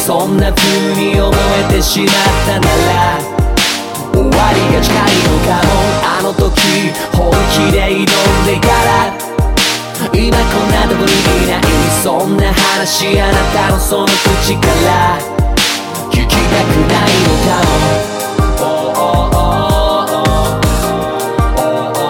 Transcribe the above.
そんな風に思えてしまったなら終わりが近いのかも。あの時本気で挑んでから今こんなとこにいない。そんな話あなたのその口から聞きたくないのかも。